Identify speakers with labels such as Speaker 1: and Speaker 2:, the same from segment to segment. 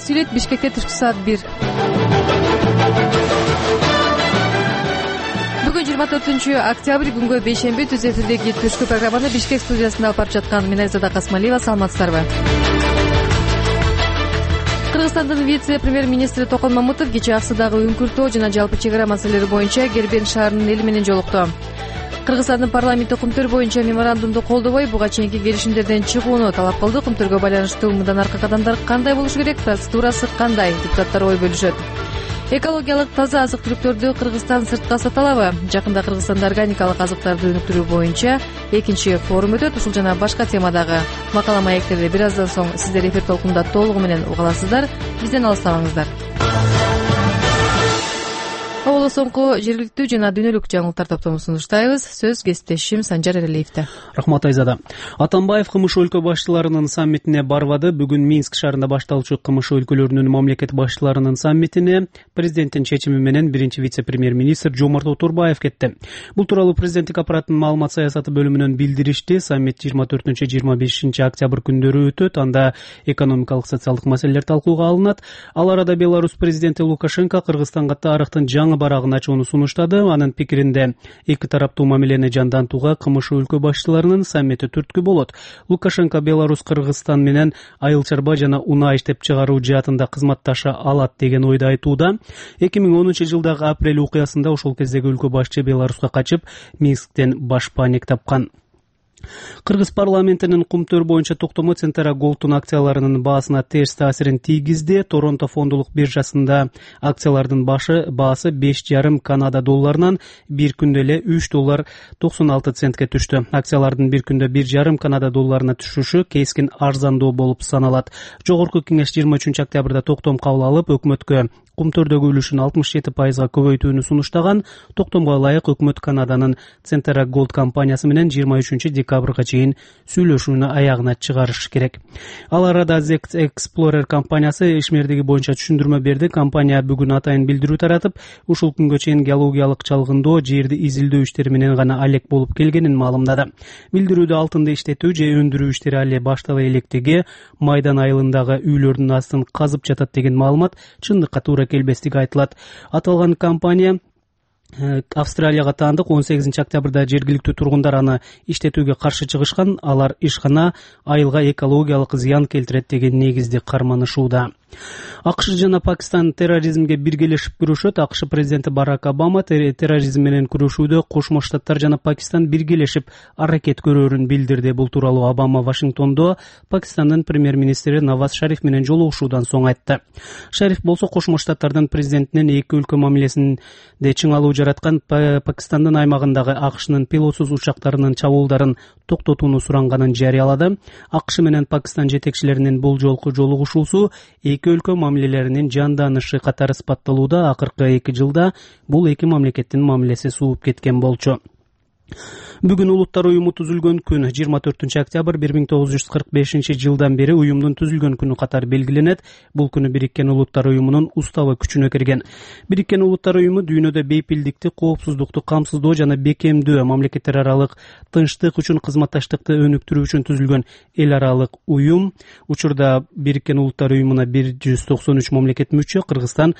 Speaker 1: сүйлөйт. Бишкекте түшкү саат 1. Бүгүн 24 октябрь, күнгө бейшемби. Түз эфирдеги түшкү программаны Бишкек студиясында алып барып жаткан мен Айзада Касмалиева. Саламатсыздарбы? Кыргызстандын вице-премьер-министри Токон Мамытов кечээ Аксыдагы үңкүртөө жана жалпы чек ара маселелери боюнча Кербен шаарынын эли менен жолукту. Кыргызстандын парламенти укмтөр боюнча меморандумду колдобой, буга чейинки келишимдерден чыгууну талап кылды. Укмтөргө байланыштуу мындан аркы кадамдар кандай болушу керек, процедурасы кандай? Депутаттар ой бөлүшөт. Экологиялык таза азык-түлүктөрдү Кыргызстан сыртка сата алабы? Жакында Кыргызстанда органикалык азыктарды өнүктүрүү боюнча экинчи форум өтөт. Ушул жана башка темадагы макала маектерди бир аздан соң сиздер эфир толкунда толугу менен уга аласыздар. Бизден алыстабаңыздар. Оболо соңку жергиликтүү жана дүйнөлүк жаңылыктар топтомун сунуштайбыз. Сөз кесиптешим Санжар Эрелиевде.
Speaker 2: Рахмат Айзада. Атамбаев КМШ өлкө башчыларынын саммитине барбады. Бүгүн Минск шаарында башталчу КМШ өлкөлөрүнүн мамлекет башчыларынын саммитине президенттин чечими менен биринчи вице-премьер-министр Жомарт Отурбаев кетти. Бул тууралуу президенттик аппараттын маалымат саясаты бөлүмүнөн билдиришти. Саммит 24-25 октябрь күндөрү өтөт. Анда экономикалык, социалдык маселелер талкууга алынат. Ал арада Беларусь президенти Лукашенко Кыргызстанга тарыхтын жаңы барагын ачууну сунуштады. Анын пикиринде эки тараптуу мамилени жандантууга КМШ өлкө башчыларынын саммити түрткү болот. Лукашенко Беларусь Кыргызстан менен айыл чарба жана унаа иштеп чыгаруу жаатында кызматташа алат деген ойду айтууда. 2010 жылдагы апрель окуясында ошол кездеги өлкө башчы Беларуска качып, Минсктен баш паник тапкан. Кыргыз парламентинин укмтөр боюнча токтому Центра Голдтун акцияларынын баасына терс таасирин тийгизди. Торонто фондулук биржасында акциялардын баасы 5,5 Канада долларынан бир күндө эле $3.96 түштү. Акциялардын бир күндө 1,5 Канада долларына түшүшү кескин арзандоо болуп саналат. Жогорку кеңеш 23 октябрда токтом кабыл алып, өкмөткө укмтөрдөгү үлүшүн 67%га көбөйтүүнү сунуштаган. Токтомго ылайык өкмөт Канаданын Центра Голд компаниясы менен 23 декабрга чейин сүйлөшүүнү аягына чыгарыш керек. Ал арада ZX Explorer компаниясы ишмердиги боюнча түшүндүрмө берди. Компания бүгүн атайын билдирүү таратып, ушул күнгө чейин геологиялык чалгындоо, жерди изилдөө иштери менен гана алек болуп келгенин маалымдады. Билдирүүдө алтынды иштетүү же өндүрүү иштери али баштала электиги, Майдан айылындагы үйлөрдүн астын казып жатат деген маалымат чындыкка туура келбестиги айтылат. Аталган компания Австралияга таандык. 18 октябрда жергиликтүү тургундар аны иштетүүгө каршы чыгышкан. Алар ишкана айылга экологиялык зыян келтирет деген негизди карманышууда. АКШ жана Пакистан терроризмге биргелешип күрөшөт. АКШ президенти Барак Обама терроризм менен күрөшүүдө Кошмо Штаттар жана Пакистан биргелешип аракет көрөрүн билдирди. Бул тууралуу Обама Вашингтондо Пакистандын премьер-министри Наваз Шариф менен жолугушуудан соң айтты. Шариф болсо Кошмо Штаттардын президентинен эки өлкө мамилесинде чыңалуу жараткан Пакистандын аймагындагы АКШнын пилотсуз учактарынын чабуулдарын токтотууну суранганын жарыялады. АКШ менен Пакистан жетекчилеринин бул жолку жолугушуусу эки өлкө мамилелеринин жанданышы катары сыпатталууда. Акыркы 2 жылда бул эки мамлекеттин мамилеси сууп кеткен болчу. Бүгүн Улуттар уюму түзүлгөн күн 24 октябрь 1945 жылдан бери уюмдун түзүлгөн күнү катары белгиленет. Бул күнү Бириккен Улуттар уюмунун уставы күчүнө кирген. Бириккен Улуттар уюму дүйнөдө бейпилдикти, коопсуздукту камсыздоо жана бекемдөө, мамлекеттер аралык тынчтык үчүн кызматташтыкты өнүктүрүү үчүн түзүлгөн эл аралык уюм. Учурда Бириккен Улуттар уюмуна 193 мамлекет мүчө. Кыргызстан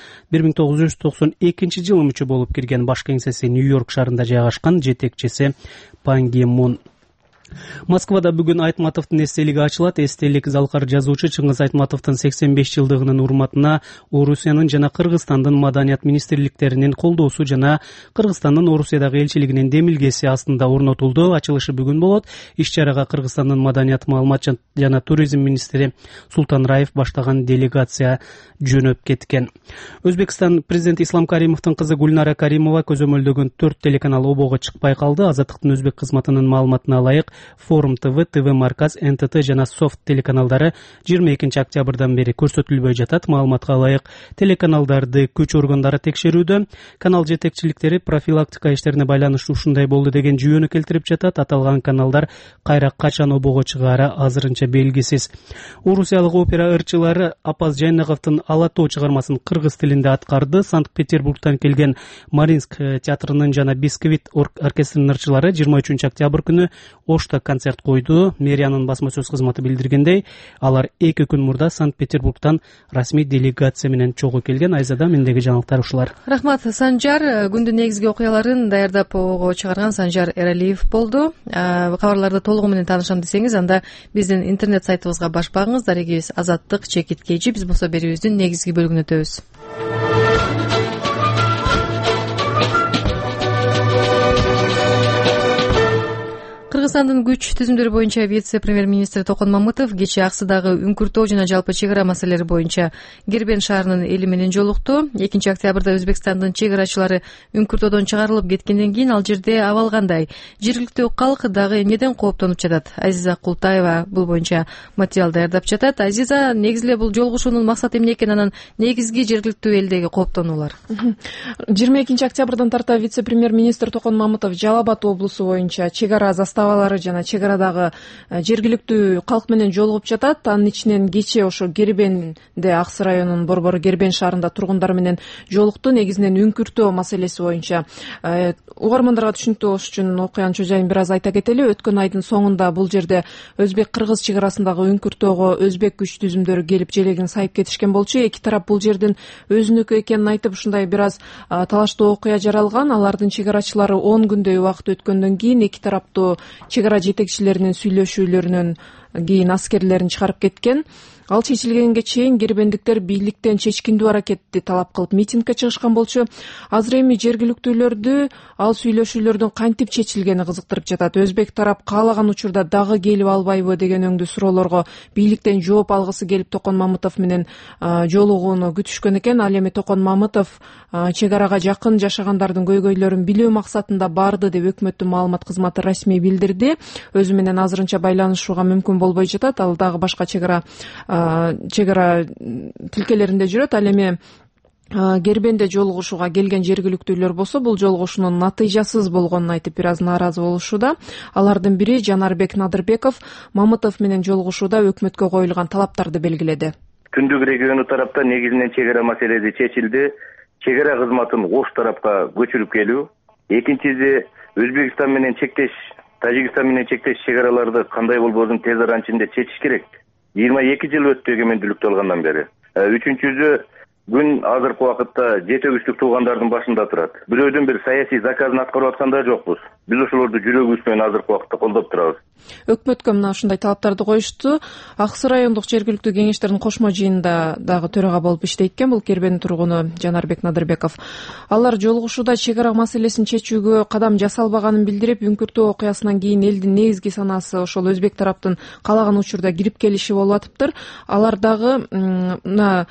Speaker 2: 1992 жылы мүчө болуп кирген. Баш кеңсеси Нью-Йорк шаарында жайгашкан. Жетекчиси Пан Ги Мун. Москвада бүгүн Айтматовдун эстелиги ачылат. Эстелик залкар жазуучу Чыңгыз Айтматовдун 85 жылдыгынын урматына Орусиянын жана Кыргызстандын маданият министрликтеринин колдоосу жана Кыргызстандын Орусиядагы элчилигинин демилгеси астында орнотулду. Ачылышы бүгүн болот. Иш-чарага Кыргызстандын маданият, маалымат жана туризм министри Султан Раев баштаган делегация жөнөп кеткен. Өзбекстан президенти Ислам Каримовдун кызы Гульнара Каримова көзөмөлдөгөн 4 телеканал обого чыкпай калды. Азаттыктын өзбек кызматынын маалыматына ылайык Форум ТВ, ТВ Марказ, НТТ жана Софт телеканалдары 22 октябрдан бери көрсөтүлбөй жатат. Маалыматка ылайык телеканалдарды күч органдары текшерүүдө. Канал жетекчиликтери профилактика иштерине байланыштуу ушундай болду деген жүйөнү келтирип жатат. Аталган каналдар кайра качан обого чыгаары азырынча белгисиз. Орусиялык опера ырчылары Апаз Жайнаговдун Алатоо чыгармасын кыргыз тилинде аткарды. Санкт-Петербургтан келген Маринск театрынын жана Бисквит оркестринин ырчылары 23 октябрь күнү Ошто Петербургда концерт койду. Мэриянын басма сөз кызматы билдиргендей, алар 2 күн мурда Санкт-Петербургдан расмий делегация менен чогуу келген. Айзада, мендеги жаңылыктар ушулар.
Speaker 1: Рахмат, Санжар. Күндүн негизги окуяларын даярдап ого чыгарган Санжар Эралиев болду. Кабарларды толугу менен таанышам десеңиз, анда биздин интернет сайтыбызга баш багыңыз. Дарегибиз Азаттык_KG. Биз болсо берүүбүздүн негизги бөлүгүнө өтөбүз. Кыргызстандын күч түзүмдөрү боюнча вице-премьер-министри Токон Мамытов кечээ Аксыдагы үңкүртөө жана жалпы чек ара маселелери боюнча Гербен шаарынын эли менен жолукту. 2-октябрда Өзбекстандын чек арачылары үңкүртөөдөн чыгарылып кеткенден кийин ал жерде абал кандай? Жергиликтүү калк дагы эмнеден кооптонуп жатат? Азиза Култаева бул боюнча материал даярдап жатат. Азиза, негизи эле бул жолугушуунун максаты эмне экен, анан негизги жергиликтүү элдеги кооптонуулар?
Speaker 3: 22-октябрдан тарта вице-премьер-министр Токон Мамытов Жалал Абад облусу боюнча чек ара жана чек арадагы жергиликтүү калк менен жолугуп жатат. Анын ичинен кечээ ошо Гербенде, Аксы районунун борбору Гербен шаарында тургундар менен жолукту. Негизинен үңкүртөө маселеси боюнча. Угармандарга түшүнүктүү болуш үчүн окуянын чоо жайын бир аз айта кетели. Өткөн айдын соңунда бул жерде өзбек-кыргыз чек арасындагы үңкүртөөгө өзбек күч түзүмдөрү келип желегин сайып кетишкен болчу. Эки тарап бул жердин өзүнүкү экенин айтып, ушундай бир аз талаштуу окуя жаралган. Алардын чек арачылары 10 күндөй убакыт өткөндөн кийин эки тараптуу чек ара жетекчилеринин сүйлөшүүлөрүнөн кийин аскерлерин чыгарып кеткен. Ал чечилгенге чейин гербендиктер бийликтен чечкиндүү аракетти талап кылып митингге чыгышкан болчу. Азыр эми жергиликтүүлөрдү ал сүйлөшүүлөрдүн кантип чечилгени кызыктырып жатат. Өзбек тарап каалаган учурда дагы келип албайбы деген өңдүү суроолорго бийликтен жооп алгысы келип Токон Мамытов менен жолугууну күтүшкөн экен. Ал эми Токон Мамытов чек арага жакын жашагандардын көйгөйлөрүн билүү максатында барды деп өкмөттүн маалымат кызматы расмий билдирди. Өзү менен азырынча байланышууга мүмкүн болбой жатат. Ал дагы башка чек ара тилкелеринде жүрөт. Ал эми Гербенде жолугушууга келген жергиликтүүлөр болсо, бул жолугушуунун натыйжасыз болгонун айтып бир аз нааразы болушууда. Алардын бири Жанарбек Надырбеков Мамытов менен жолугушууда өкмөткө коюлган талаптарды белгиледи.
Speaker 4: Түндүк региону тарапта негизинен чек ара маселеси чечилди. Чек ара кызматын Ош тарапка көчүрүп келүү. Экинчиси, Өзбекстан менен чектеш, Тажикстан менен чектеш чек араларды кандай болбосун тез аранын ичинде чечиш керек. 22 жыл өттү эгемендүүлүктү алгандан бери. Үчүнчүсү, күн азыркы убакытта жетекчилик туугандардын башында турат. Бирөөдөн бир саясий заказын аткарып аткан да жокпуз. Биз ошолорду жүрөгүбүз менен азыркы убакытта колдоп турабыз.
Speaker 3: Өкмөткө мына ушундай талаптарды коюшту. Аксы райондук жергиликтүү кеңештердин кошмо жыйынында дагы төрага болуп иштейт экен бул Гербен тургуну Жанарбек Надырбеков. Алар жолугушууда чек ара маселесин чечүүгө кадам жасалбаганын билдирип, үңкүртөө окуясынан кийин элдин негизги санаасы ошол өзбек тараптын каалаган учурда кирип келиши болуп атыптыр. Алар дагы мына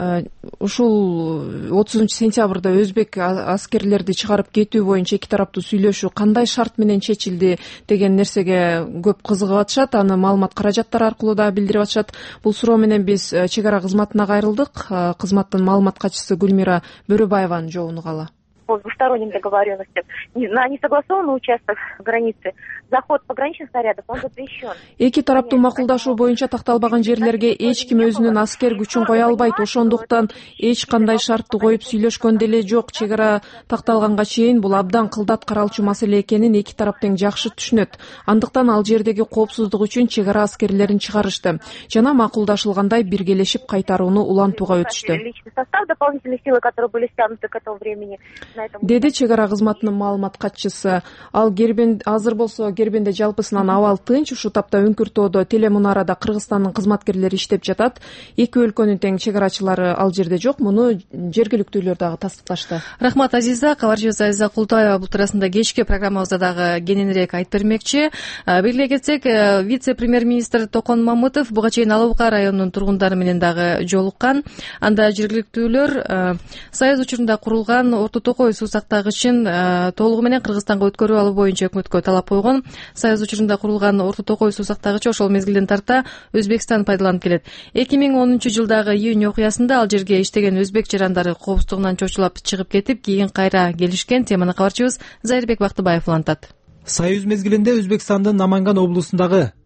Speaker 3: ушул 30-сентябрда өзбек аскерлерди чыгарып кетүү боюнча эки тараптуу сүйлөшүү кандай шарт менен чечилди деген нерсеге көп кызыгып атышат. Аны маалымат каражаттары аркылуу да билдирип атышат. Бул суроо менен биз чек ара кызматына кайрылдык. Кызматтын маалымат катчысы Гүлмира Бөрөбаеванын жообун угалы.
Speaker 5: По двусторонним договоренностям на несогласованный участок границы заход пограничных нарядов он запрещен.
Speaker 3: Эки тараптуу макулдашуу боюнча такталбаган жерлерге эч ким өзүнүн аскер күчүн кое албайт. Ошондуктан эч кандай шартты коюп сүйлөшкөн деле жок. Чек ара такталганга чейин бул абдан кылдат каралчу маселе экенин эки тарап тең жакшы түшүнөт. Андыктан ал жердеги коопсуздук үчүн чек ара аскерлерин чыгарышты жана макулдашылгандай биргелешип кайтарууну улантууга өтүштү.
Speaker 5: Личный состав, дополнительные силы, которые были стянуты к этому времени.
Speaker 3: Деди чек ара кызматынын маалымат катчысы. Ал Гербен азыр болсо Гербенде жалпысынан абал тынч. Ушул тапта үңкүртөөдө телемунарада Кыргызстандын кызматкерлери иштеп жатат. Эки өлкөнүн тең чек арачылары ал жерде жок. Муну жергиликтүүлөр дагы тастыкташты.
Speaker 1: Рахмат, Азиза. Кабарчыбыз Азиза Култаева бул туурасында кечки программабызда дагы кененирээк айтып бермекчи. Белгилей кетсек, вице-премьер-министр Токон Мамытов буга чейин Ала Бука районунун тургундары менен дагы жолуккан. Анда жергиликтүүлөр Союз учурунда курулган Орто Токой суу сактагычын толугу менен Кыргызстанга өткөрүп алуу боюнча өкмөткө талап койгон. Союз учурунда курулган Орто Токой суу сактагычы ошол мезгилден тарта Өзбекстан пайдаланып келет. 2010 жылдагы июнь окуясында ал жерге иштеген өзбек жарандары коопсуздугунан чочулап чыгып кетип, кийин кайра келишкен. Теманы кабарчыбыз Зайырбек Бактыбаев улантат.
Speaker 6: Союз мезгилинде Өзбекстандын Наманган облусундагы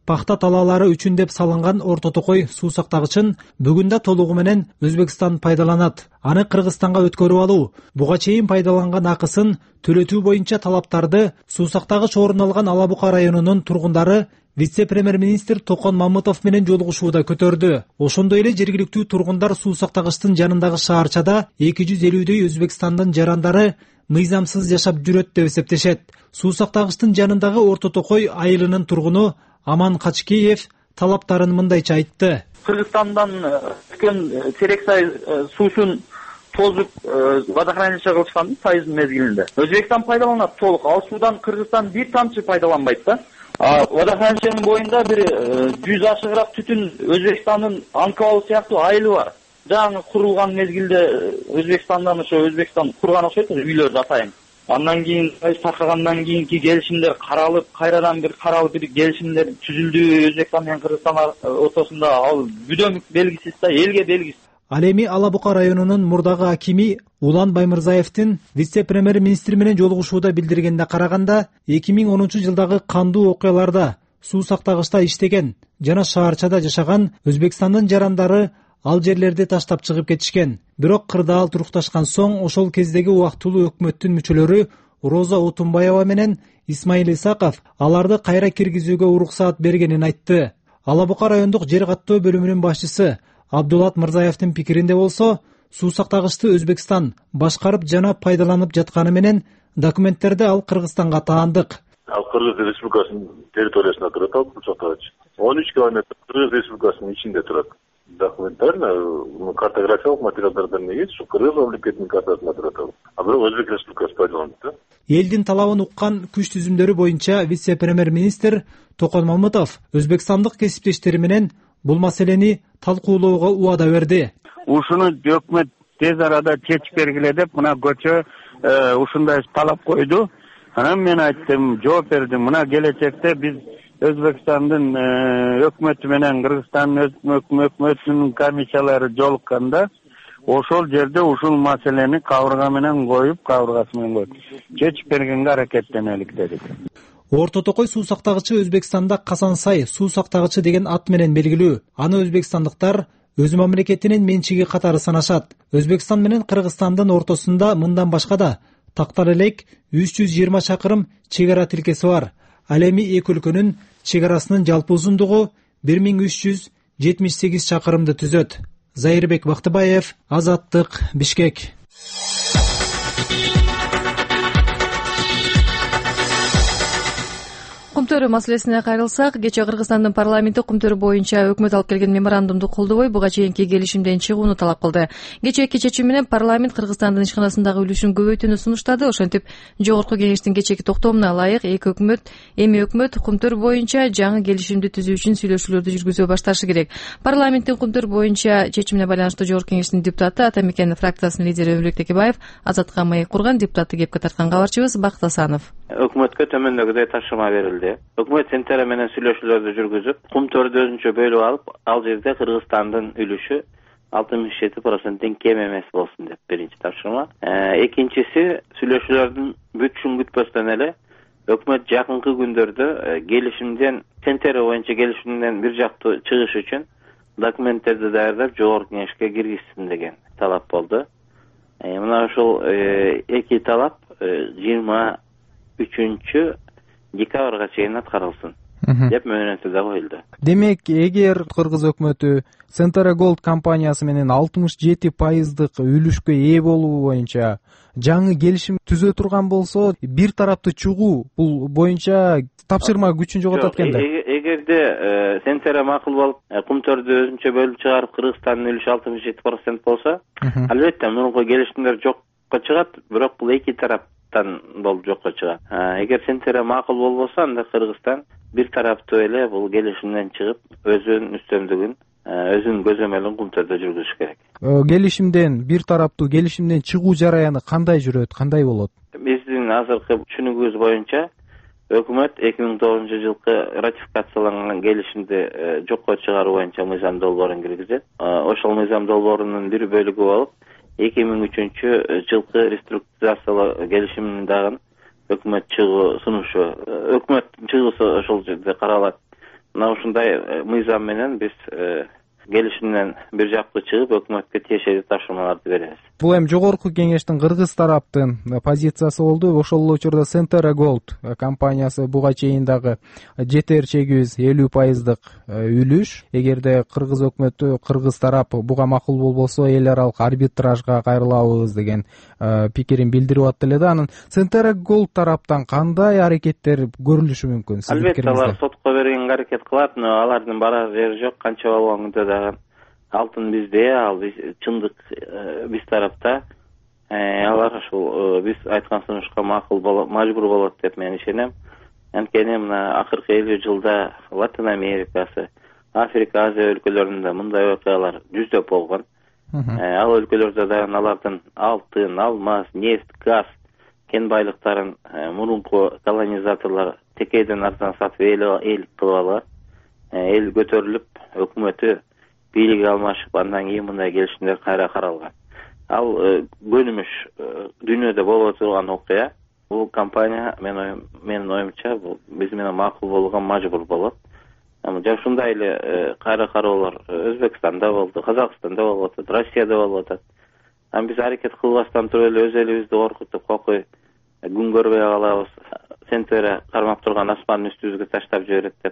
Speaker 6: пахта талаалары үчүн деп салынган Орто Токой суу сактагычын бүгүн да толугу менен Өзбекстан пайдаланат. Аны Кыргызстанга өткөрүп алуу, буга чейин пайдаланган акысын төлөтүү боюнча талаптарды суу сактагыч орун алган Ала Бука районунун тургундары вице-премьер-министр Токон Мамытов менен жолугушууда көтөрдү. Ошондой эле жергиликтүү тургундар суу сактагычтын жанындагы шаарчада 250дөй Өзбекстандын жарандары мыйзамсыз жашап жүрөт деп эсептешет. Суу сактагычтын жанындагы Орто Токой айылынын тургуну Аман Качкеев талаптарын мындайча айтты.
Speaker 7: Кыргызстандан өткөн терек сай суусун тозуп водохранилище кылышкан сайыздын мезгилинде. Өзбекстан пайдаланат толук. Ал суудан Кыргызстан бир тамчы пайдаланбайт да. Водохранилищенин боюнда бир 100 ашыгыраак түтүн Өзбекстандын Анкабал сыяктуу айылы бар. Жаңы курулган мезгилде Өзбекстандан Өзбекстан курган окшойт үйлөрдү атайын. Андан кийин таркагандан кийинки келишимдер каралып, кайрадан бир каралып бир келишимдер түзүлдү Өзбекстан менен Кыргызстан ортосунда. Ал бүдөм белгисиз да, элге белгисиз.
Speaker 6: Ал эми Ала Бука районунун мурдагы акими Улан Баймырзаевдин вице-премьер-министри менен жолугушууда билдиргенде караганда 2010-жылдагы кандуу окуяларда суу сактагычта иштеген жана шаарчада жашаган Өзбекстандын жарандары ал жерлерди таштап чыгып кетишкен. Бирок кырдаал турукташкан соң ошол кездеги убактылуу өкмөттүн мүчөлөрү Роза Отунбаева менен Исмаил Исаков аларды кайра киргизүүгө уруксаат бергенин айтты. Ала Бука райондук жер каттоо бөлүмүнүн башчысы Абдулат Мырзаевдин пикиринде болсо, суу сактагычты Өзбекстан башкарып жана пайдаланып жатканы менен документтерде ал Кыргызстанга таандык.
Speaker 8: Ал Кыргыз Республикасынын территориясында турат ал суу сактагыч. 13 километр Кыргыз Республикасынын ичинде турат. Документарно картографиялык материалдардан негиз ушу Кыргыз мамлекетинин картасында турат ал. А бирок Өзбек Республикасы пайдаланат да.
Speaker 6: Элдин талабын уккан күч түзүмдөрү боюнча вице-премьер-министр Токон Мамытов өзбекстандык кесиптештери менен бул маселени талкуулоого убада берди.
Speaker 9: Ушуну өкмөт тез арада чечип бергиле деп мына көчө ушундай талап койду. Анан мен айттым, жооп бердим. Мына келечекте биз Өзбекстандын өкмөтү менен Кыргызстандын өкмөтүнүн комиссиялары жолукканда ошол жерде ушул маселени кабырга менен коюп, кабыргасы менен коюп чечип бергенге аракеттенелик дедик.
Speaker 6: Орто Токой суу сактагычы Өзбекстанда Касансай суу сактагычы деген ат менен белгилүү. Аны өзбекстандыктар өз мамлекетинин менчиги катары санашат. Өзбекстан менен Кыргызстандын ортосунда мындан башка да тактар элек 320 чакырым чек ара тилкеси бар. Ал эми эки өлкөнүн чек арасынын жалпы узундугу 1378 чакырымды түзөт. Зайырбек Бактыбаев, Азаттык, Бишкек.
Speaker 1: Кумтөрү маселесине кайрылсак, кечээ Кыргызстандын парламенти кумтөрү боюнча өкмөт алып келген меморандумду колдобой, буга чейинки келишимден чыгууну талап кылды. Кечээки чечим менен парламент Кыргызстандын ишканасындагы үлүшүн көбөйтүүнү сунуштады. Ошентип, жогорку кеңештин кечээки токтомуна ылайык эми өкмөт кумтөр боюнча жаңы келишимди түзүү үчүн сүйлөшүүлөрдү жүргүзө башташы керек. Парламенттин кумтөр боюнча чечимине байланыштуу жогорку кеңештин депутаты Атамекен фракциясынын лидери Өмүрбек Текебаев Азатка маек курган. Депутатты кепке тарткан кабарчыбыз Бакыт Асанов.
Speaker 10: Өкмөткө төмөндөгүдөй тапшырма берилди. Өкмөт Сентера менен сүйлөшүүлөрдү жүргүзүп, кумтөрдү өзүнчө бөлүп алып, ал жерде Кыргызстандын үлүшү 67%-тен кем эмес болсун деп биринчи тапшырма. Экинчиси, сүйлөшүүлөрдүн бүтүшүн күтпөстөн эле өкмөт жакынкы күндөрдө келишимден Сентера боюнча келишимден бир жактуу чыгыш үчүн документтерди даярдап жогорку кеңешке киргизсин деген талап болду. Мына ушул эки талап 23 декабрга чейин аткарылсын деп мөөнөтүдө коюлду.
Speaker 11: Демек, эгер Кыргыз өкмөтү Centera Gold компаниясы менен 67% үлүшкө ээ болуу боюнча жаңы келишим түзө турган болсо, бир тараптуу чыгуу бул боюнча тапшырма күчүн жоготот экен да.
Speaker 10: Эгерде Centera макул болуп, кумтөрдү өзүнчө бөлүп чыгарып Кыргызстандын үлүшү 67% болсо, албетте мурунку келишимдер жокко чыгат, бирок бул эки тараптан болуп жокко чыгат. Эгер Centera макул болбосо, анда Кыргызстан бир тараптуу эле бул келишимден чыгып, өзүнүн үстөмдүгүн, өзүнүн көзөмөлүн кумтөрдө жүргүзүш керек.
Speaker 11: Келишимден, бир тараптуу келишимден чыгуу жараяны кандай жүрөт, кандай болот?
Speaker 10: Биздин азыркы түшүнүгүбүз боюнча өкмөт 2009-жылкы ратификацияланган келишимди жокко чыгаруу боюнча мыйзам долбоорун киргизет. Ошол мыйзам долбоорунун бир бөлүгү болуп, 2003-жылкы реструктуризациялоо келишимин дагы өкмөт чыгуу сунушу, өкмөт чыгуусу ошол жерде каралат. мына ушундай мыйзам менен биз келишимден бир жаптуу чыгып өкмөткө тиешелүү тапшырмаларды беребиз.
Speaker 11: Бул эми жогорку кеңештин кыргыз тараптын позициясы болду. Ошол эле учурда Centera Gold компаниясы буга чейин дагы жетер чегибиз 50% үлүш. Эгерде кыргыз өкмөтү, кыргыз тарап буга макул болбосо эл аралык арбитражга кайрылабыз деген пикирин билдирип атты эле да. Анан Centera Gold тараптан кандай аракеттер көрүлүшү мүмкүн?
Speaker 10: Албетте алар сотко бергенге аракет кылат, но алардын барар жери жок. Канча болгондо дагы алтын бизде, ал чындык биз тарапта. Алар ушул биз айткан сунушка мажбур болот деп мен ишенем. Анткени мына акыркы 50 жылда Латин Америкасы, Африка, Азия өлкөлөрүндө мындай окуялар жүздөп болгон. Ал өлкөлөрдө дагы алардын алтын, алмаз, нефть, газ, кен байлыктарын мурунку колонизаторлор текейден арзан сатып эл кылып алган. Эл көтөрүлүп, өкмөтү бийлиги алмашып, андан кийин мындай келишимдер кайра каралган. Ал көнүмүш дүйнөдө боло турган окуя. Бул компания менин оюмча биз менен макул болууга мажбур болот. Ушундай эле кайра кароолор Өзбекстанда болду, Казакстанда болуп атат, Россияда болуп атат. Биз аракет кылбастан туруп эле өз элибизди коркутуп, кокуй күн көрбөй калабыз. Сентера кармап турган асмандын үстүбүзгө таштап жиберет деп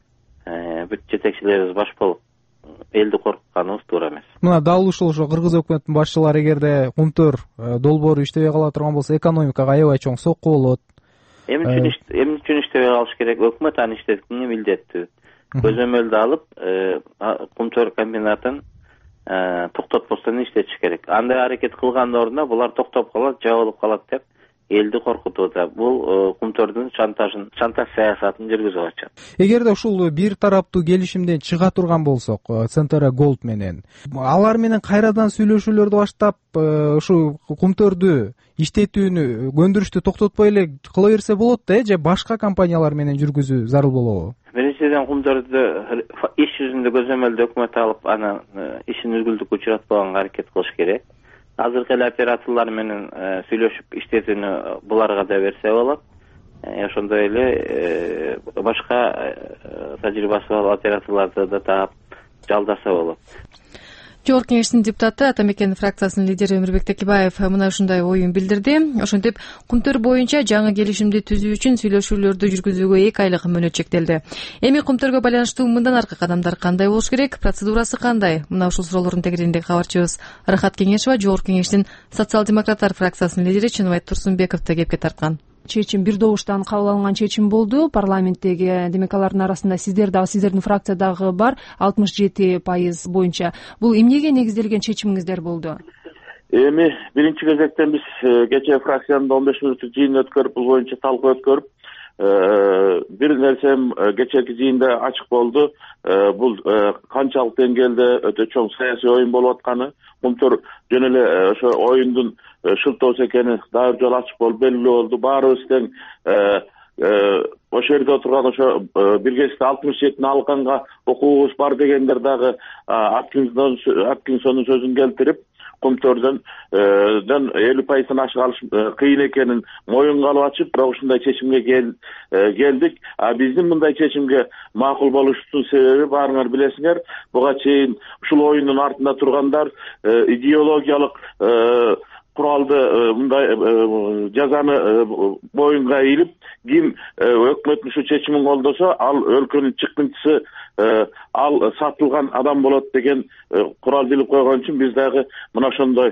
Speaker 10: бүт жетекчилерибиз баш болуп элди коркутканыбыз туура эмес.
Speaker 11: Мына дал ушул кыргыз өкмөтүнүн башчылары эгерде кумтөр долбоору иштебей кала турган болсо экономикага аябай чоң сокку болот.
Speaker 10: Эмне үчүн иштебей калыш керек? Өкмөт аны иштеткенге милдеттүү. Көзөмөлдү алып, кумтөр комбинатын токтотпостон иштетиш керек. Андай аракет кылгандын ордуна булар токтоп калат, жабылып калат деп элди коркутууда. Бул кумтөрдүн шантаж саясатын жүргүзүп атышат.
Speaker 11: Эгерде ушул бир тараптуу келишимден чыга турган болсок, Centera Gold менен, алар менен кайрадан сүйлөшүүлөрдү баштап, ушу кумтөрдү иштетүүнү, көндүрүштү токтотпой эле кыла берсе болот да, же башка компаниялар менен жүргүзүү зарыл болобу?
Speaker 10: Биринчиден кумтөрдү иш жүзүндө көзөмөлдү өкмөт алып, анан ишин үзгүлтүккө учуратпаганга аракет кылыш керек. Азыркы эле операторлор менен сүйлөшүп иштетүүнү буларга да берсе болот. Ошондой эле башка тажрыйбасы бар операторлорду да таап жалдаса болот.
Speaker 1: Жогорку кеңештин депутаты Атамекен фракциясынын лидери Өмүрбек Текебаев мына ушундай оюн билдирди. Ошентип, кумтөр боюнча жаңы келишимди түзүү үчүн сүйлөшүүлөрдү жүргүзүүгө 2 айлык мөөнөт чектелди. Эми кумтөргө байланыштуу мындан аркы кадамдар кандай болуш керек? Процедурасы кандай? Мына ушул суроолордун тегерегинде кабарчыбыз Рахат Кеңешова Жогорку кеңештин социал-демократтар фракциясынын лидери Чыныбай Турсунбековду кепке тарткан.
Speaker 3: Чечим бир добуштан кабыл алынган чечим болду парламенттеги. Демек алардын арасында сиздердин фракция дагы бар 67% боюнча. Бул эмнеге негизделген чечимиңиздер болду?
Speaker 8: Эми биринчи кезектен биз кечээ фракциянын 15 мүнөттүк жыйынын өткөрүп, бул боюнча талкуу өткөрүп, бир нерсем кечээки жыйында ачык болду. Бул канчалык деңгээлде өтө чоң саясий оюн болуп атканы, кумтөр жөн эле ошо оюндун шылтоосу экени дагы жолу ачык болуп белгилүү болду. Баарыбыз тең ошол жерде отурган ошо биргесте 67-ни алганга укугубуз бар дегендер дагы Аткинсондун сөзүн келтирип, кумтөрдөн 50%-дан ашык кыйын экенин моюнга алып ачып, бирок ушундай чечимге келдик. Биздин мындай чечимге макул болушубуздун себеби баарыңар билесиңер, буга чейин ушул оюндун артында тургандар идеологиялык куралды мындай жазаны боюнга ийилип, ким өкмөттүн ушу чечимин колдосо, ал өлкөнүн чыккынчысы, ал сатылган адам болот деген курал билип койгон үчүн биз дагы мына ошондой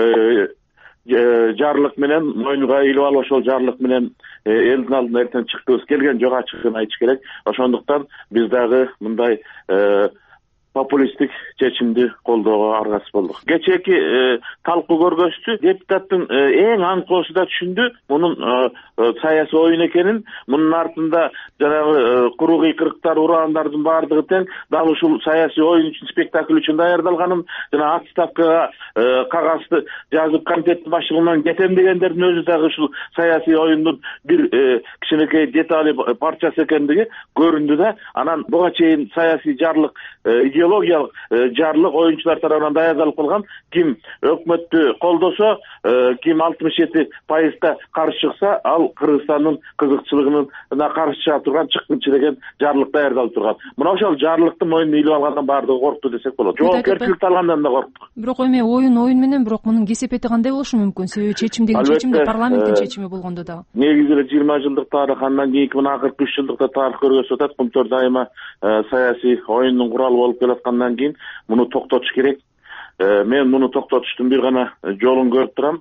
Speaker 8: жарлык менен моюнга ийилип алып, ошол жарлык менен элдин алдына эртең чыктыбыз. Келген жок, ачыгын айтыш керек. Ошондуктан биз дагы мындай популисттик чечимди колдоого аргасыз болдук. Кечээки талкуу көргөзчү депутаттын эң аңкоосу да түшүндү мунун саясий оюн экенин. Мунун артында жанагы куру кыйкырыктар, урандардын баардыгы тең дал ушул саясий оюн үчүн, спектакль үчүн даярдалганын, жана отставкага кагазды жазып комитеттин баштыгынан кетем дегендердин өзү дагы ушул саясий оюндун бир кичинекей детали парчасы экендиги көрүндү да. Анан буга чейин саясий жарлык идеологиялык жарлык оюнчулар тарабынан даярдалып калган. Ким өкмөттү колдосо, ким 67%га каршы чыкса, ал Кыргызстандын кызыкчылыгына каршы чыга турган чыккынчы деген жарлык даярдалып турган. Мына ошол жарлыкты мойнуна илип алгандан бардыгы коркту десек болот. Жоопкерчиликти алгандан да корктук.
Speaker 3: Бирок эми оюн менен, бирок мунун кесепети кандай болушу мүмкүн? Себеби чечим деген чечим да парламенттин чечими болгондо дагы.
Speaker 8: Негизи эле 20 жылдык тарых, андан кийинки мына 43 жылдыкта тарых көргөзүп атат. Кумтөр дайыма саясий оюндун куралы болуп келаткандан кийин муну токтотуш керек. Мен муну токтотуштун бир гана жолун көрүп турам.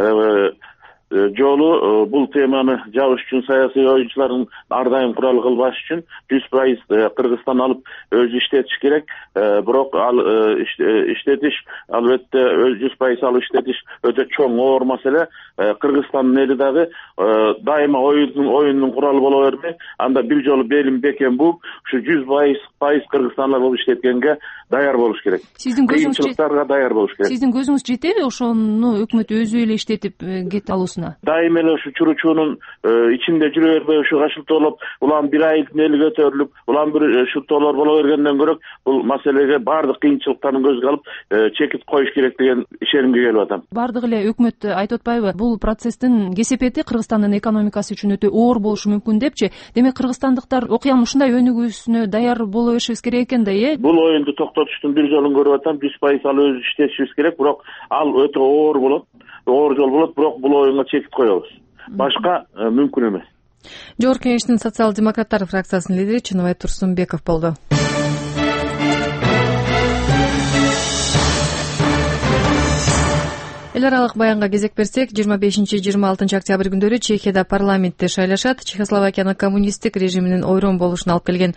Speaker 8: Жолу бул теманы жабыш үчүн саясий оюнчулардын ар дайым курал кылбаш үчүн 100% Кыргызстан алып өзү иштетиш керек. Бирок ал иштетиш албетте 100% алып иштетиш өтө чоң оор маселе. Кыргызстандын эли дагы дайыма оюндун куралы боло бермей, анда бир жолу белин бекен бууп, ушу 100% кыргызстандык болуп иштеткенге даяр болуш керек. Кыйынчылыктарга даяр болуш керек.
Speaker 3: Сиздин көзүңүз жетеби ошону өкмөт өзү эле иштетип кете алуусуна?
Speaker 8: Дайым эле ушу чуручуунун ичинде жүрө бербей, ушу шылтоолоп, улам бир айылдын эли көтөрүлүп, улам бир шылтоолор боло бергенден көрө бул маселеге баардык кыйынчылыктарын көзгө алып чекит коюш керек деген ишенимге келип атам.
Speaker 3: Баардык эле өкмөт айтып атпайбы? Бул процесстин кесепети Кыргызстандын экономикасы үчүн өтө оор болушу мүмкүн депчи. Демек кыргызстандыктар окуянын ушундай өнүгүүсүнө даяр боло беришибиз керек экен да,
Speaker 8: Бул оюнду токтотуштун бир жолун көрүп атам. 100% ал өзү иштешибиз керек, бирок ал өтө оор болот. Оор жол болот, бирок бул оюнга чекит коебуз. Башка мүмкүн эмес.
Speaker 1: Жогорку Кеңештин социал-демократтар фракциясынын лидери Чыныбай Турсунбеков болду. Эл аралык баянга кезек берсек, 25-26 октябрь күндөрү Чехияда парламентти шайлашат. Чехословакиянын коммунисттик режиминин ойрон болушуна алып келген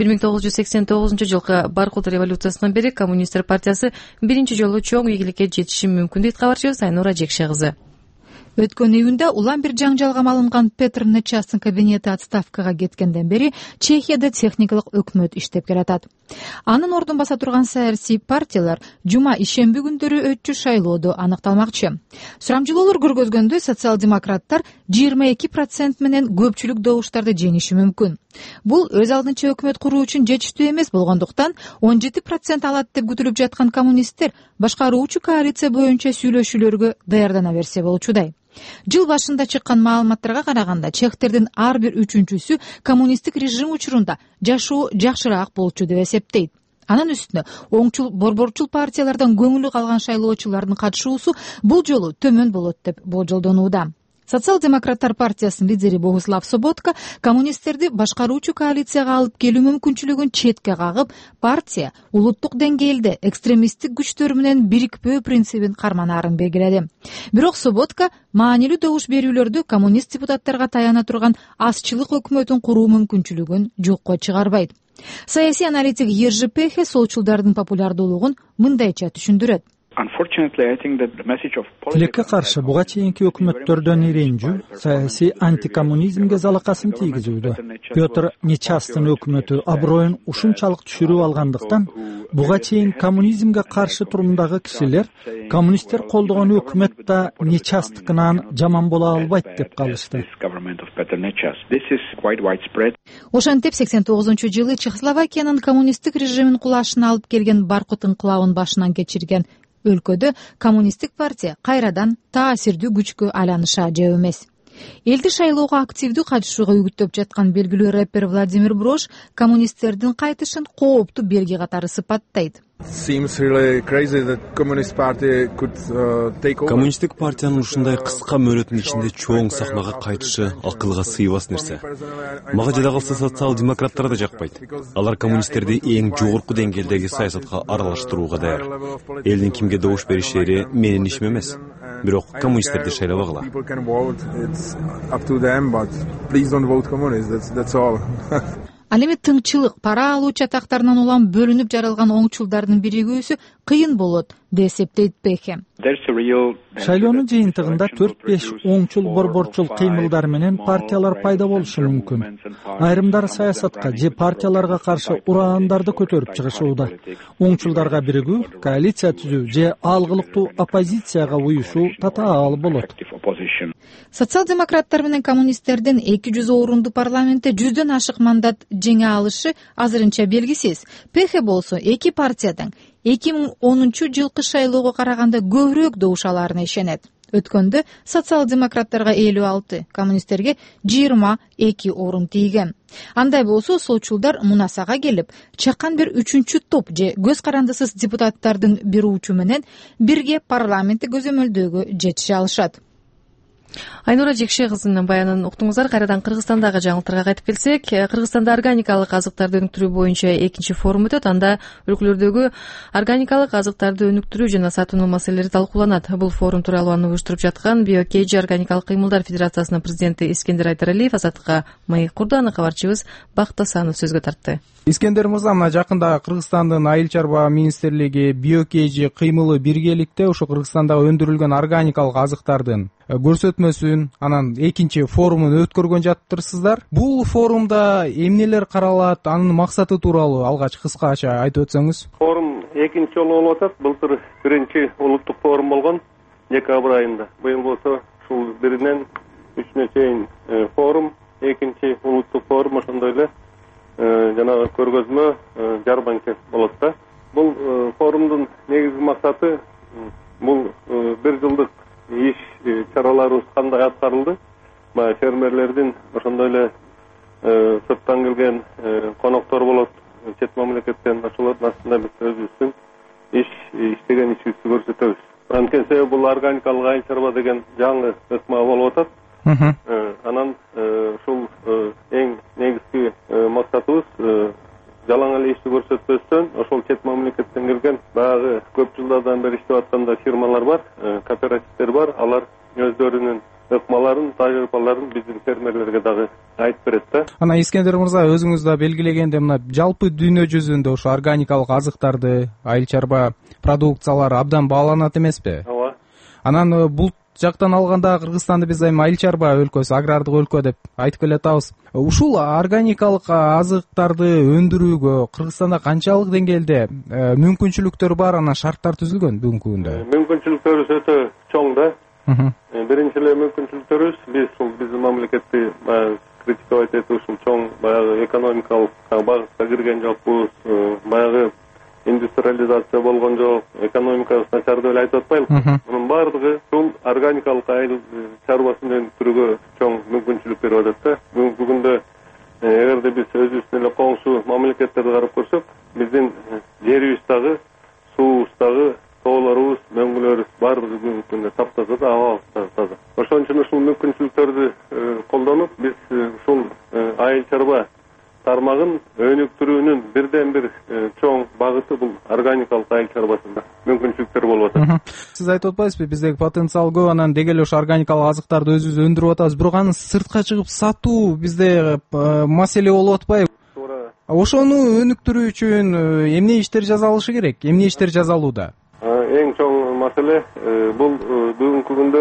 Speaker 1: 1989 Баркут революциясынан бери коммунисттер партиясы биринчи жолу чоң ийгиликке жетиши мүмкүн дейт кабарчы Сайнура Жекше кызы.
Speaker 12: Өткөн июнда улам бир жаңжалга малынган Петр Нечастын кабинети отставкага кеткенден бери Чехияда техникалык өкмөт иштеп келатат. Анын ордун баса турган саясий партиялар жума ишемби күндөрү өтчү шайлоодо аныкталмакчы. Сурамжылоолор көргөзгөндөй социал-демократтар 22% менен көпчүлүк добуштарды жеңиши мүмкүн. Бул өз алдынча өкмөт куруу үчүн жетиштүү эмес болгондуктан 17% алат деп күтүлүп жаткан коммунисттер башкаруучу коалиция боюнча сүйлөшүүлөргө даярдана берсе болчудай. Жыл башында чыккан маалыматтарга караганда чехтердин ар бир үчүнчүсү коммунисттик режим учурунда жашоо жакшыраак болчу деп эсептейт. Анын үстүнө оңчул борборчул партиялардан көңүлү калган шайлоочулардын катышуусу бул жолу төмөн болот деп болжолдонууда. Социал-демократтар партиясынын лидери Богуслав Соботка коммунисттерди башкаруучу коалицияга алып келүү мүмкүнчүлүгүн четке кагып, партия улуттук деңгээлде экстремисттик күчтөр менен бирикпөө принцибин карманаарын белгиледи. Бирок Соботка маанилүү добуш берүүлөрдү коммунист депутаттарга таяна турган азчылык өкмөтүн куруу мүмкүнчүлүгүн жокко чыгарбайт. Саясий аналитик Ержи Пехе солчулдардын популярдуулугун мындайча түшүндүрөт.
Speaker 6: Тилекке каршы буга чейинки өкмөттөрдөн иренжүү саясий антикоммунизмге залакасын тийгизүүдө. Петр Нечастын өкмөтү аброюн ушунчалык түшүрүп алгандыктан буга чейин коммунизмге каршы турумдагы кишилер коммунисттер колдогон өкмөт да Нечасткынан жаман боло албайт деп калышты.
Speaker 12: Ошентип 89-жылы Чехословакиянын коммунисттик режимин кулашына алып келген Баркут инкылабын башынан кечирген өлкөдө коммунисттик партия кайрадан таасирдүү күчкө айланышы ажап эмес. Элди шайлоого активдүү катышууга үгүттөп жаткан белгилүү рэпер Владимир Брош коммунисттердин кайтышын кооптуу белги катары сыпаттайт.
Speaker 13: Коммунисттик партиянын ушундай кыска мөөнөттүн ичинде чоң сахнага кайтышы акылга сыйбас нерсе. Мага жада калса социал-демократтар да жакпайт. Алар коммунисттерди эң жогорку деңгээлдеги саясатка аралаштырууга даяр. Элдин кимге добуш беришери менин ишим эмес. Бирок коммунисттерди шайлабагыла.
Speaker 12: Ал эми тыңчылык, пара алуу чатактарынан улам бөлүнүп жаралган оңчулдардын биригүүсү кыйын болот деп эсептейт Пехе.
Speaker 6: шайлоонун жыйынтыгында 4-5 оңчул борборчул кыймылдар менен партиялар пайда болушу мүмкүн. Айрымдар саясатка же партияларга каршы ураандарды көтөрүп чыгышууда. Оңчулдарга биригүү, коалиция түзүү же алгылыктуу оппозицияга уюшуу татаал болот.
Speaker 12: Социал-демократтар менен коммунисттердин 200 орунду парламентте 100дөн ашык мандат жеңе алышы азырынча белгисиз. ПХ болсо эки партиядын 2010-жылкы шайлоого караганда көбүрөөк добушаларына ишенет. Өткөндө социал-демократтарга 56, коммунисттерге 22 орун тийген. Андай болсо солчулдар мунасага келип, чакан бир үчүнчү топ же көз карандысыз депутаттардын бир учу менен бирге парламентте көзөмөлдөөгө жетише алышат.
Speaker 1: Айнура Жекше кызынын баянын уктуңуздар. Кайрадан Кыргызстандагы жаңылыктарга кайтып келсек, Кыргызстанда органикалык азыктарды өнүктүрүү боюнча экинчи форум өтөт. Анда өлкөлөрдөгү органикалык азыктарды өнүктүрүү жана сатуу маселелери талкууланат. Бул форум тууралуу аны уюштуруп жаткан Биокейджи органикалык кыймылдар федерациясынын президенти Искендер Айдаралиев Азаттыкка маек курду. Аны кабарчыбыз Бакыт Асанов сөзгө тартты.
Speaker 11: Искендер мырза, мына жакында Кыргызстандын айыл чарба министрлиги Биокейджи кыймылы биргеликте ошо Кыргызстандагы өндүрүлгөн органикалык азыктардын көрсөтмөсүн, анан экинчи форумун өткөргөн жатыптырсыздар. Бул форумда эмнелер каралат, анын максаты тууралуу алгач кыскача айтып өтсөңүз.
Speaker 14: Форум экинчи жолу болуп атат. Былтыр биринчи улуттук форум болгон декабрь айында. Быйыл болсо ушул 1-ден 3-нө чейин форум, экинчи улуттук форум, ошондой эле жанагы көргөзмө жарбанка болот да. Бул форумдун негизги максаты бул 1 жылдык иш чараларыбыз кандай аткарылды, фермерлердин ошондой эле сырттан келген коноктор болот, чет мамлекеттен, ошолордун астында биз өзүбүздүн иштеген ишибизди көрсөтөбүз. Анткени себеби бул органикалык айыл чарба деген жаңы ыкма болуп атат. Анан ушул эң негизги максатыбыз жалаң эле ишти көрсөтпөстөн, ошол чет мамлекеттен келген баягы көп жылдардан бери иштеп атканда фирмалар бар, кооперативдер бар. Алар өздөрүнүн ыкмаларын, тажрыйбаларын биздин фермерлерге дагы айтып берет да.
Speaker 11: Ана Искендер мырза, өзүңүз да белгилегендей, мына жалпы дүйнө жүзүндө ошо органикалык азыктарды, айыл чарба продукциялары абдан бааланат эмеспи?
Speaker 14: Ооба.
Speaker 11: Анан бул жактан алганда Кыргызстанды биз айыл чарба өлкөсү, агрардык өлкө деп айтып келатабыз. Ушул органикалык азыктарды өндүрүүгө Кыргызстанда канчалык деңгээлде мүмкүнчүлүктөр бар, анан шарттар түзүлгөн бүгүнкү күндө?
Speaker 14: Мүмкүнчүлүктөр өтө чоң да. Биринчи эле мүмкүнчүлүктөрүбүз биз ушул биздин мамлекетти критиковать этип ушул чоң баягы экономикалык багытка кирген жокпуз, баягы индустриализация болгон жок, экономикабыз начар деп эле айтып атпайлыкпы. Мунун баардыгы ушул органикалык айыл чарбасын өндүрүүгө чоң мүмкүнчүлүк берип атат да. Бүгүнкү күндө эгерде биз өзүбүздүн эле коңшу мамлекеттерди карап көрсөк, биздин жерибиз дагы, суубуз дагы, тоолорубуз, мөңгүлөрүбүз баардыгы бүгүнкү күндө таптаза да, абабыз дагы таза. Ошон үчүн ушул мүмкүнчүлүктөрдү колдонуп, биз ушул айыл чарба тармагын өнүктүрүүнүн бирден бир чоң багыты бул органикалык айыл чарбасында мүмкүнчүлүктөр болуп атат.
Speaker 11: Сиз айтып атпайсызбы, биздеги потенциал көп, анан деги эле ошо органикалык азыктарды өзүбүз өндүрүп атабыз, бирок аны сыртка чыгып сатуу бизде маселе болуп атпайбы?
Speaker 14: Туура.
Speaker 11: Ошону өнүктүрүү үчүн эмне иштер жасалышы керек? Эмне иштер жасалууда?
Speaker 14: Эң чоң маселе бул бүгүнкү күндө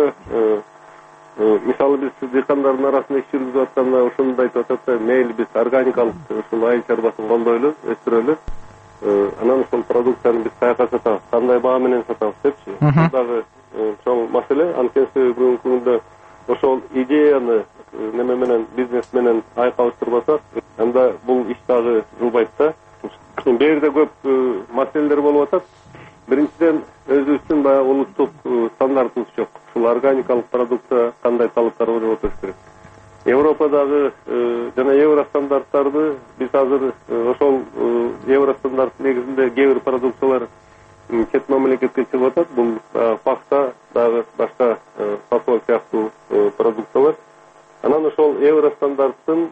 Speaker 14: мисалы биз дыйкандардын арасында иш жүргүзүп атканда ушуну айтып атат да, мейли биз органикалык ушул айыл чарбасын колдойлу, өстүрөлү, анан ушул продукцияны биз каяка сатабыз, кандай баа менен сатабыз депчи. Бул дагы чоң маселе. Анткени бүгүнкү күндө ошол идеяны неме менен, бизнес менен айкалыштырбасак, анда бул иш дагы жылбайт да. Бул жерде көп маселелер болуп атат. Биринчиден, өзүбүздүн баягы улуттук стандартыбыз жок. Ушул органикалык продукция кандай талаптар бар деп отуруш керек. Европадагы жана евростандарттарды биз азыр ошол евростандарт негизинде кээ бир продукциялар чет мамлекетке чыгып атат. Бул пахта, дагы башка фасол сыяктуу продукциялар. Анан ошол евростандартты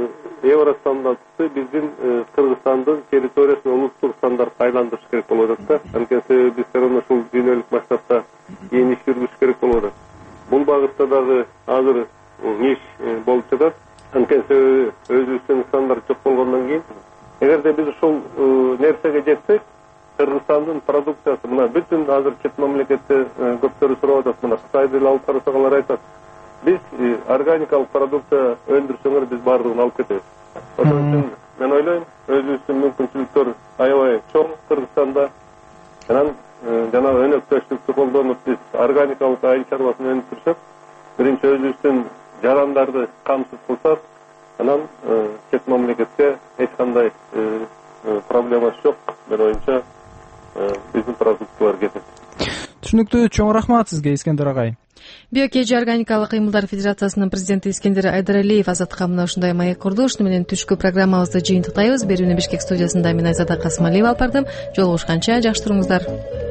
Speaker 14: биздин Кыргызстандын территориясын улуттук стандартка айландырыш керек болуп атат да. Анткени биз ушул дүйнөлүк масштабта кийин иш жүргүзүш керек болуп атат. Бул багытта дагы азыр иш болуп жатат. Анткени өзүбүздүн стандарт жок болгондон кийин, эгерде биз ушул нерсеге жетсек, Кыргызстандын продукциясы мына бүтүн азыр чет мамлекетте көптөрү сурап атат, мына Кытайды алып карасаңар айтат. Биз органикалык продукция өндүрсөңөр биз баардыгын алып кетебиз. Ошон үчүн мен ойлойм, өзүбүздүн мүмкүнчүлүктөр аябай чоң Кыргызстанда. Анан жанагы өнөктөштүктү колдонуп биз органикалык айыл чарбасын өндүрсөк, биринчи өзүбүздүн жарандарды камсыз кылсак, анан чет мамлекетке эч кандай проблемасы жок. Мен оюмча биздин продуктылар кетет.
Speaker 11: Түшүнүктүү, чоң рахмат сизге, Искендер агай.
Speaker 1: Биокеж органикалык кыймылдар федерациясынын президенти Искендер Айдаралиев Азатка мына ушундай маек курду. Ушуну менен түшкү программабызды жыйынтыктайбыз. Берүүнү Бишкек студиясында мен Айзада Касымалиева алып бардым. Жолугушканча жакшы туруңуздар.